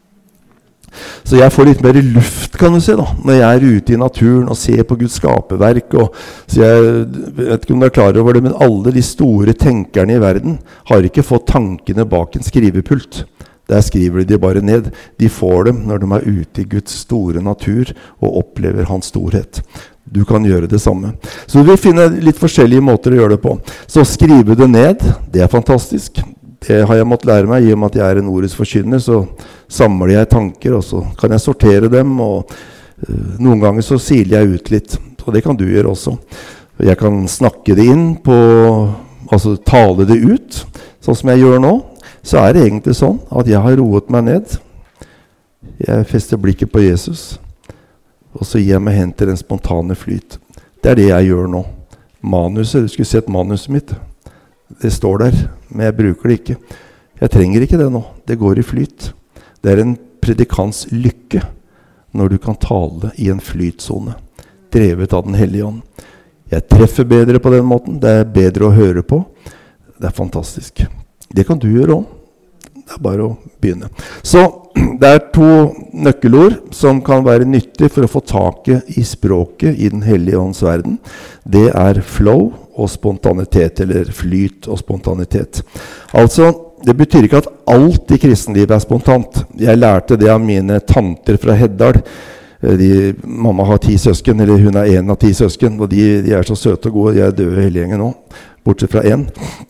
Så jeg får litt mer luft, kan du si, da, når jeg er ute i naturen og ser på Guds skaperverk. Og, så jeg vet ikke om du er klar over det, men alle de store tenkerne i verden har ikke fått tankene bak en skrivepult. Der skriver de bare ned. De får dem når de er ute i Guds store natur og opplever hans storhet. Du kan gjøre det samme. Så du vil finne litt forskjellige måter å gjøre det på. Så skrive det ned, det er fantastisk. Det har jeg måttet lære meg. I og med at jeg er en ordets forkynner, så samler jeg tanker, og så kan jeg sortere dem, og uh, noen ganger så siler jeg ut litt. Og det kan du gjøre også. Jeg kan snakke det inn på, altså tale det ut, sånn som jeg gjør nå. Så er det egentlig sånn at jeg har roet meg ned. Jeg fester blikket på Jesus, og så gir jeg meg hen til den spontane flyt. Det er det jeg gjør nå. Manuset, du skulle sett manuset mitt. Det står der, men jeg bruker det ikke. Jeg trenger ikke det nå. Det går i flyt. Det er en predikants lykke når du kan tale i en flytzone, drevet av den hellige ånd. Jeg treffer bedre på den måten. Det er bedre å høre på. Det er fantastisk. Det kan du gjøre også. Det er bare å begynne. Så det er to nøkkelord som kan være nyttig for å få taket i språket i den hellige ånds verden. Det er flow og spontanitet, eller flyt og spontanitet. Altså, det betyr ikke at alt i kristenlivet er spontant. Jeg lærte det av mine tanter fra Heddal. De, mamma har ti søsken, eller hun er en av ti søsken, og de, de er så søte og gode. De er døde hele gjengen nå, bortsett fra en,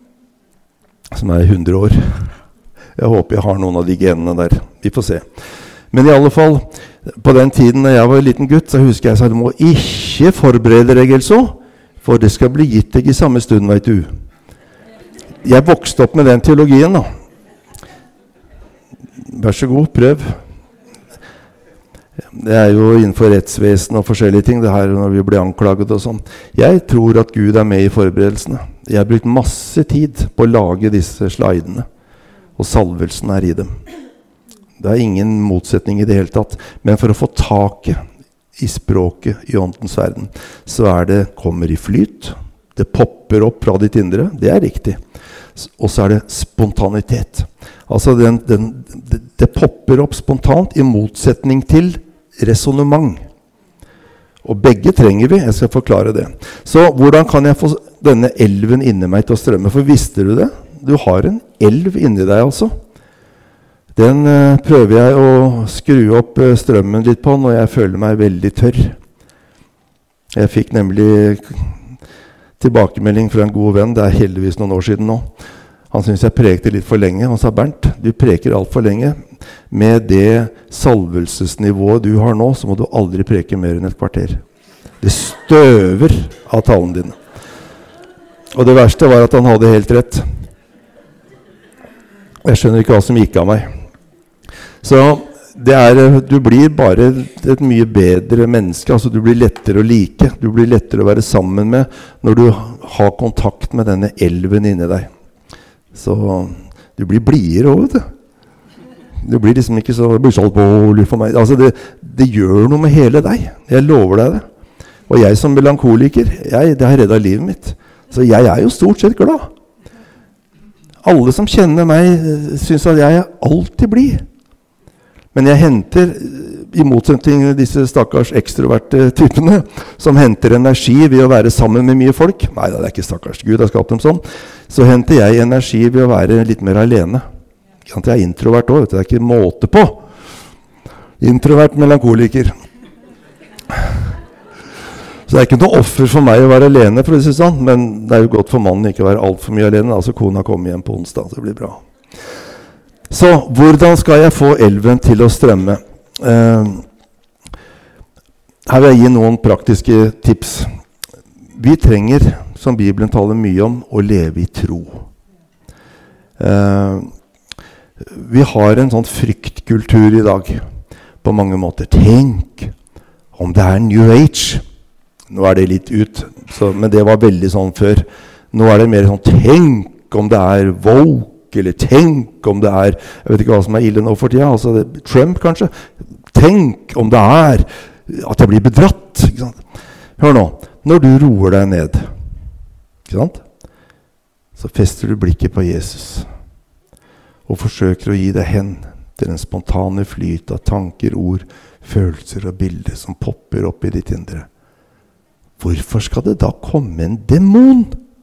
som er hundre år. Jeg håper jeg har noen av de genene der. Vi får se. Men i alle fall, på den tiden da jeg var en liten gutt, så husker jeg at du må ikke forberede deg, altså, for det skal bli gitt deg i samme stund, vet du. Jeg vokste opp med den teologien, da. Vær så god, prøv. Det er jo innenfor rettsvesen og forskjellige ting, det her når vi blir anklaget og sånn. Jeg tror at Gud er med i forberedelsene. Jeg har brukt masse tid på å lage disse slidene, og salvelsen er i dem. Det er ingen motsetning i det hele tatt. Men for å få taket i språket i åndens verden, så er det kommer i flyt. Det popper opp fra ditt indre. Det er riktig. Og så er det spontanitet. Altså den, den, det, det popper opp spontant i motsetning til resonemang. Og begge trenger vi. Jeg skal forklare det. Så hvordan kan jeg få denne elven inni meg til å strømme? For visste du det? Du har en elv inni deg, altså. Den uh, prøver jeg å skru opp uh, strømmen litt på når jeg føler meg veldig tørr. Jeg fikk nemlig tilbakemelding fra en god venn, det er heldigvis noen år siden nå. Han synes jeg prekte litt for lenge. Han sa, Bernt, du preker alt for lenge. Med det salvelsesnivået du har nå, så må du aldri preke mer enn et kvarter. Det støver av talen din. Og det verste var at han hadde helt rett. Jeg skjønner ikke hva som gikk av meg. Så det er, du blir bare et mye bedre menneske. Altså du blir lettere å like. Du blir lettere å være sammen med når du har kontakt med denne elven inni deg. Så du blir blidere også, vet du. Du blir liksom ikke så, det blir så alvorlig for meg. Altså det, det gjør noe med hele deg. Jeg lover deg det. Og jeg som melankoliker, jeg, det har reddet livet mitt. Så jeg er jo stort sett glad. Alle som kjenner meg synes at jeg er alltid blid. Men jeg henter, i motsetning til disse stakkars ekstroverte typene, som henter energi ved å være sammen med mye folk. Nei, det er ikke stakkars. Gud har skapt dem sånn. Så henter jeg energi ved å være litt mer alene. Jeg er introvert også, vet du. Det er ikke måte på. Introvert melankoliker. Så det er ikke noe offer for meg å være alene, for å si sånn. Men det er jo godt for mannen ikke å være alt for mye alene. Altså kona kommer hjem på onsdag, så det blir bra. Så hvordan skal jeg få elven til å strømme? Uh, her vil jeg gi noen praktiske tips. Vi trenger, som Bibelen taler mye om, å leve i tro. Uh, vi har en sånn fryktkultur i dag, på mange måter. Tenk om det er New Age. Nå er det litt ut, så, men det var veldig sånn før. Nå er det mer sånn, tenk tenk om det er woke, eller tenk om det er, jeg vet ikke hva som er ille nå for tida, altså det, Trump kanskje, tenk om det er at jeg blir bedratt, ikke sant? Hør nå, når du roer deg ned, ikke sant? Så fester du blikket på Jesus, og forsøker å gi deg hen til en spontane flyt av tanker, ord, følelser og bilder som popper opp i ditt indre. Hvorfor skal det da komme en demon?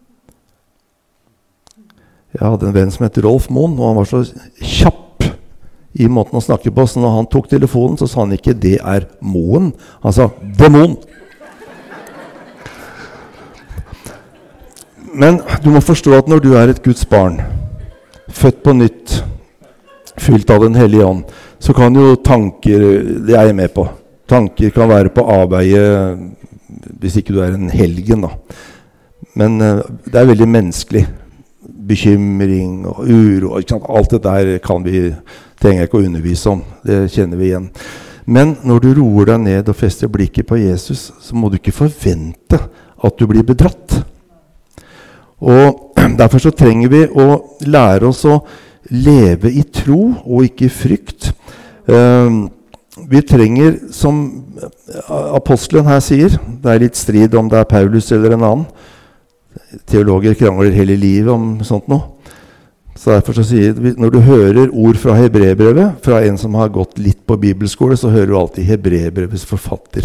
Jeg hadde en venn som heter Rolf Moen, og han var så kjapp i måten å snakke på, så når han tok telefonen, så sa han ikke det er Moen, han sa demon. Men du må forstå at når du er et Guds barn, født på nytt, fylt av den hellige ånd, så kan jo tanker, det er jeg med på, tanker kan være på avveie, hvis ikke du er en helgen da. Men uh, det er veldig menneskelig. Bekymring og uro, ikke sant? Alt det der kan vi, trenger jeg ikke å undervise om, det kjenner vi igjen. Men når du roer deg ned og fester blikket på Jesus, så må du ikke forvente at du blir bedratt. Og derfor så trenger vi å lære oss å leve i tro og ikke i frykt. Uh, vi trenger, som apostelen her sier, det er litt strid om det er Paulus eller en annen. Teologer krangler hele livet om sånt noe. Så derfor så sier vi, når du hører ord fra Hebreerbrevet, fra en som har gått litt på bibelskole, så hører du alltid Hebreerbrevets forfatter.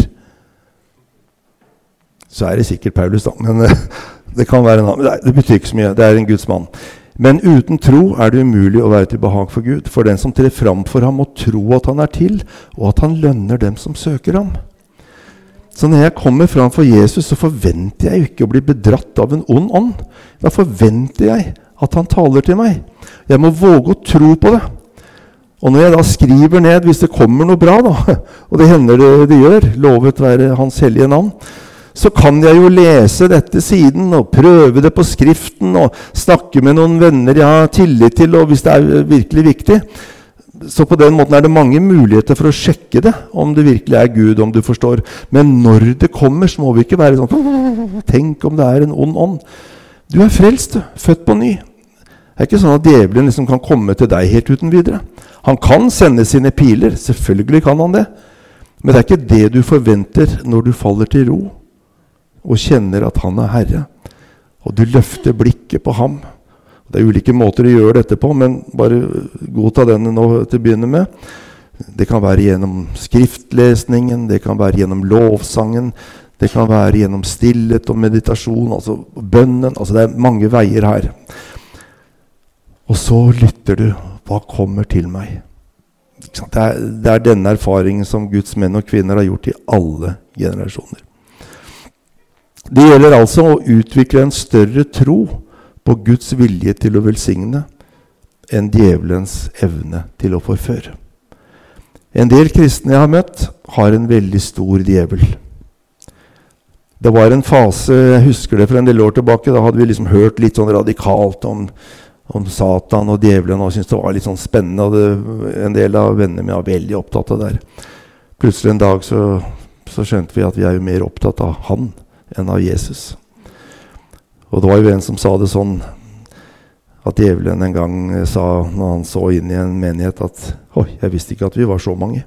Så er det sikkert Paulus da, men det kan være en annen. Det betyr ikke så mye, det er en Guds mann. Men uten tro er det umulig å være til behag for Gud, for den som trer fram for ham må tro at han er til, og at han lønner dem som søker ham. Så når jeg kommer fram for Jesus, så forventer jeg ikke å bli bedratt av en ond ånd. Da forventer jeg at han taler til meg. Jeg må våge å tro på det. Og når jeg da skriver ned, hvis det kommer noe bra da, og det hender det det gjør, lovet være hans hellige navn, så kan jeg jo lese dette siden og prøve det på skriften og snakke med noen venner jeg har tillit til, og hvis det er virkelig viktig. Så på den måten er det mange muligheter for å sjekke det, om det virkelig er Gud, om du forstår. Men når det kommer, så må vi ikke være sånn, tenk om det er en ond ånd. Du er frelst, født på ny. Det er ikke sånn at djevelen liksom kan komme til deg helt uten videre. Han kan sende sine piler, selvfølgelig kan han det. Men det er ikke det du forventer når du faller til ro og kjenner at han er Herre. Og du løfter blikket på ham. Det er ulike måter å gjøre dette på, men bare godta denne nå til å begynne med. Det kan være gjennom skriftlesningen, det kan være gjennom lovsangen, det kan være gjennom stillhet og meditasjon, altså bønnen, altså det er mange veier her. Og så lytter du, hva kommer til meg? Det er, det er denne erfaringen som Guds menn og kvinner har gjort i alle generasjoner. Det gjelder altså å utvikle en større tro på Guds vilje til å velsigne enn djevelens evne til å forføre. En del kristne jeg har møtt har en veldig stor djevel. Det var en fase, jeg husker det for en del år tilbake, da hadde vi liksom hørt litt sånn radikalt om, om Satan og djevelen, og syntes det var litt sånn spennende, og det, en del av vennene mine var veldig opptatt av det der. Plutselig en dag så, så skjønte vi at vi er jo mer opptatt av han enn av Jesus. Og det var jo en som sa det sånn, at djevelen en gang sa, når han så inn i en menighet, at oi, jeg visste ikke at vi var så mange.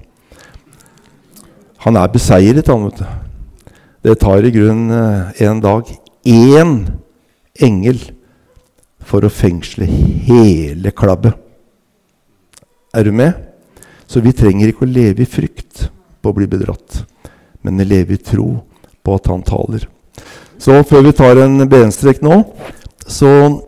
Han er beseiret, han, vet du. Det tar i grunn en dag, én engel, for å fengsle hele klabbet. Er du med? Så vi trenger ikke å leve i frykt på å bli bedratt, men å leve i tro på at han taler. Så før vi tar en benstrek nå, så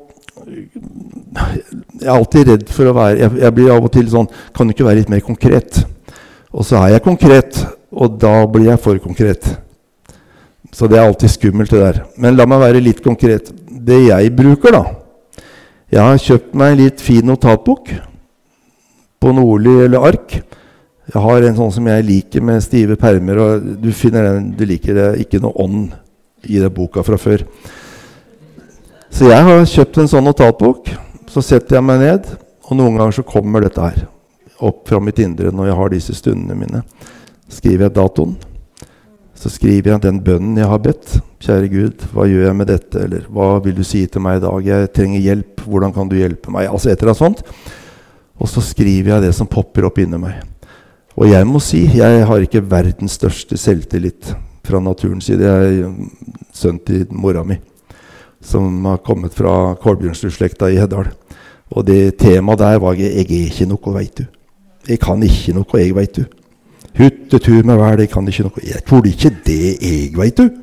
jeg er alltid redd for å være, jeg, jeg blir av og til sånn, kan du ikke være litt mer konkret? Og så er jeg konkret, og da blir jeg for konkret. Så det er alltid skummelt det der. Men la meg være litt konkret. Det jeg bruker da, jeg har kjøpt meg en litt fin notatbok på Nordli eller ark. Jeg har en sånn som jeg liker med stive permer, og du finner den, du liker det, ikke noe ånd i den boka fra før. Så jeg har kjøpt en sånn notatbok, så setter jeg meg ned, og noen ganger så kommer dette her opp fra mitt indre når jeg har disse stundene mine. Skriver jeg datoen, så skriver jeg den bønnen jeg har bedt, Kjære Gud, hva gjør jeg med dette? Eller hva vil du si til meg i dag? Jeg trenger hjelp. Hvordan kan du hjelpe meg? Altså et eller annet sånt. Og så skriver jeg det som popper opp inni meg. Og jeg må si, jeg har ikke verdens største selvtillit fra naturens side. Jeg er sønn til mora mi, som har kommet fra Kolbjørnsrud-slekta i Heddal. Og det temaet der var, jeg er ikke noe, vet du. Jeg kan ikke noe, jeg vet du. Huttetur med vel, jeg kan ikke noe. Jeg tror ikke det jeg, vet du.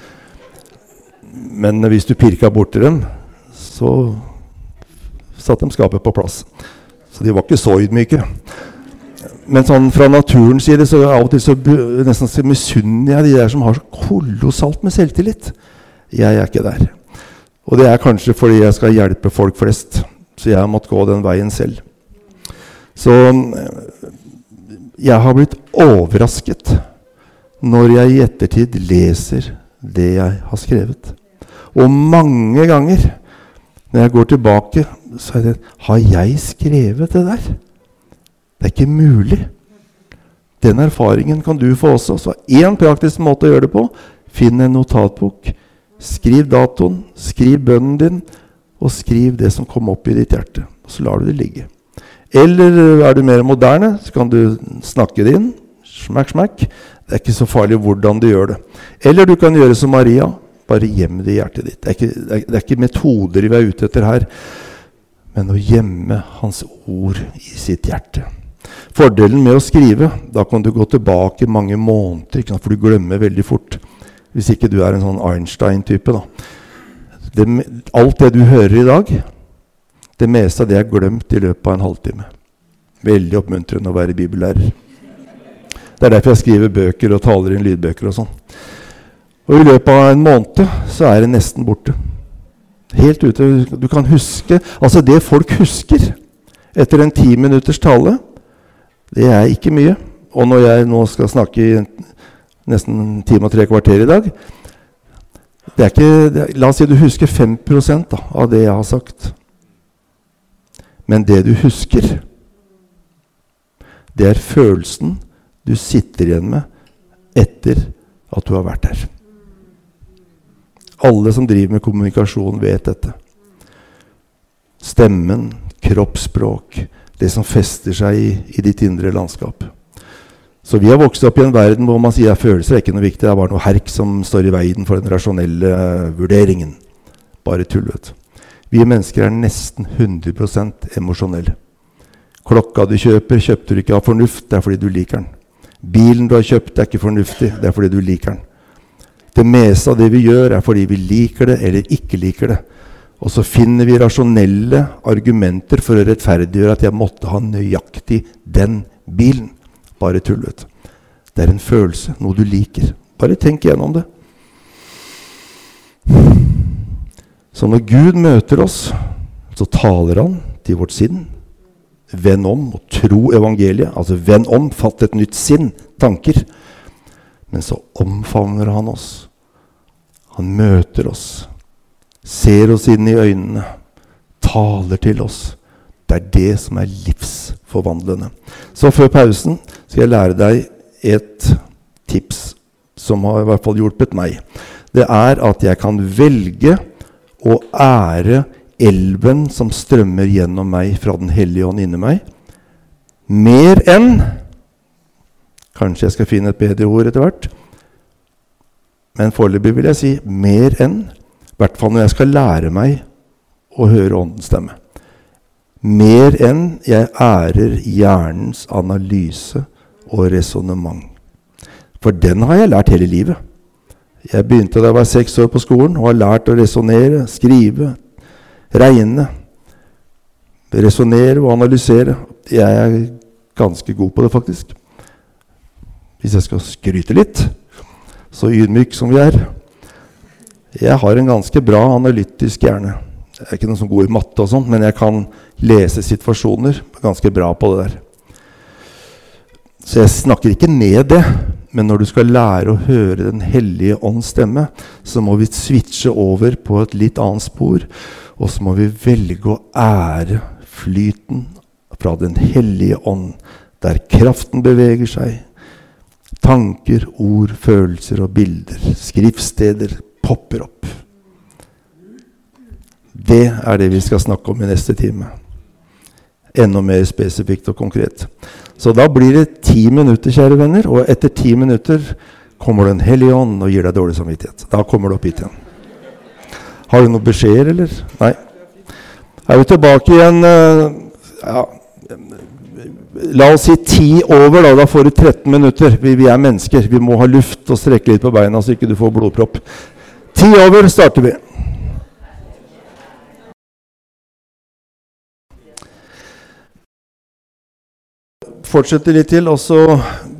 Men hvis du pirket bort til dem, så satt de skapet på plass. Så de var ikke så ydmyke. Men sånn fra naturens side, så av og til så nesten så misunner jeg de der som har så kolossalt med selvtillit. Jeg er ikke der. Og det er kanskje fordi jeg skal hjelpe folk flest. Så jeg har måttet gå den veien selv. Så jeg har blitt overrasket når jeg i ettertid leser det jeg har skrevet. Og mange ganger når jeg går tilbake, så er det, har jeg skrevet det der? Det er ikke mulig. Den erfaringen kan du få også. Så en praktisk måte å gjøre det på, finn en notatbok, skriv datoen, skriv bønnen din, og skriv det som kom opp i ditt hjerte. Og så lar du det ligge. Eller er du mer moderne, så kan du snakke det inn. Smakk, smakk. Det er ikke så farlig hvordan du gjør det. Eller du kan gjøre som Maria. Bare gjemme det i hjertet ditt. Det er ikke, det er, det er ikke metoder vi er ute etter her, men å gjemme hans ord i sitt hjerte. Fordelen med å skrive, da kan du gå tilbake mange måneder, ikke sant? For du glemmer veldig fort. Hvis ikke du er en sånn Einstein-type da. Det, alt det du hører i dag, det meste av det er glemt i løpet av en halvtime. Veldig oppmuntrende å være bibellærer. Det er derfor jeg skriver bøker og taler inn lydbøker og sånn. Og i løpet av en måned så er det nesten borte. Helt ute. Du kan huske, altså det folk husker etter en ti minutters tale, det er ikke mye. Og når jeg nå skal snakke i nesten en time og tre kvarter i dag, det er ikke, det er, la oss si du husker fem prosent da, av det jeg har sagt. Men det du husker, det er følelsen du sitter igjen med etter at du har vært her. Alle som driver med kommunikasjon vet dette. Stemmen, kroppsspråk, det som fester seg i, i ditt indre landskap. Så vi har vokst opp i en verden hvor man sier at følelser er ikke noe viktig, det er bare noe herk som står i veien for den rasjonelle vurderingen. Bare tullet. Vi mennesker er nesten hundre prosent emosjonelle. Klokka du kjøper, kjøpte du ikke av fornuft, det er fordi du liker den. Bilen du har kjøpt, det er ikke fornuftig, det er fordi du liker den. Det meste av det vi gjør er fordi vi liker det eller ikke liker det. Og så finner vi rasjonelle argumenter for å rettferdiggjøre at jeg måtte ha nøyaktig den bilen. Bare tullet. Det er en følelse, noe du liker. Bare tenk gjennom det. Så når Gud møter oss, så taler han til vårt sinn. Vend om og tro evangeliet. Altså vend om, fatt et nytt sinn, tanker. Men så omfavner han oss. Han møter oss, ser oss inn i øynene, taler til oss. Det er det som er livsforvandlende. Så før pausen skal jeg lære deg et tips som har i hvert fall hjulpet meg. Det er at jeg kan velge å ære elven som strømmer gjennom meg fra den hellige ånd inni meg, mer enn, kanskje jeg skal finne et bedre ord etter hvert, men foreløpig vil jeg si mer enn, i hvert fall når jeg skal lære meg å høre åndens stemme. Mer enn jeg ærer hjernens analyse og resonemang. For den har jeg lært hele livet. Jeg begynte da jeg var seks år på skolen og har lært å resonere, skrive, regne, resonere og analysere. Jeg er ganske god på det faktisk. Hvis jeg skal skryte litt, så ydmyk som vi er. Jeg har en ganske bra analytisk hjerne. Jeg er ikke noen som god i matte og sånt, men jeg kan lese situasjoner ganske bra på det der. Så jeg snakker ikke ned det, men når du skal lære å høre den hellige ånds stemme, så må vi switche over på et litt annet spor, og så må vi velge å ære flyten fra den hellige ånd, der kraften beveger seg, tanker, ord, følelser og bilder, skriftsteder, popper opp. Det er det vi skal snakke om i neste time. Enda mer spesifikt og konkret. Så da blir det ti minutter, kjære venner, og etter ti minutter kommer Den Hellige Ånd og gir deg dårlig samvittighet. Da kommer du opp hit igjen. Har du noen beskjeder, eller? Nei. Er vi tilbake igjen, ja, la oss si ti over, da, da får du tretten minutter. Vi, vi er mennesker, vi må ha luft og strekke litt på beina så ikke du får blodpropp. Ti over starter vi. Fortsetter litt til, og så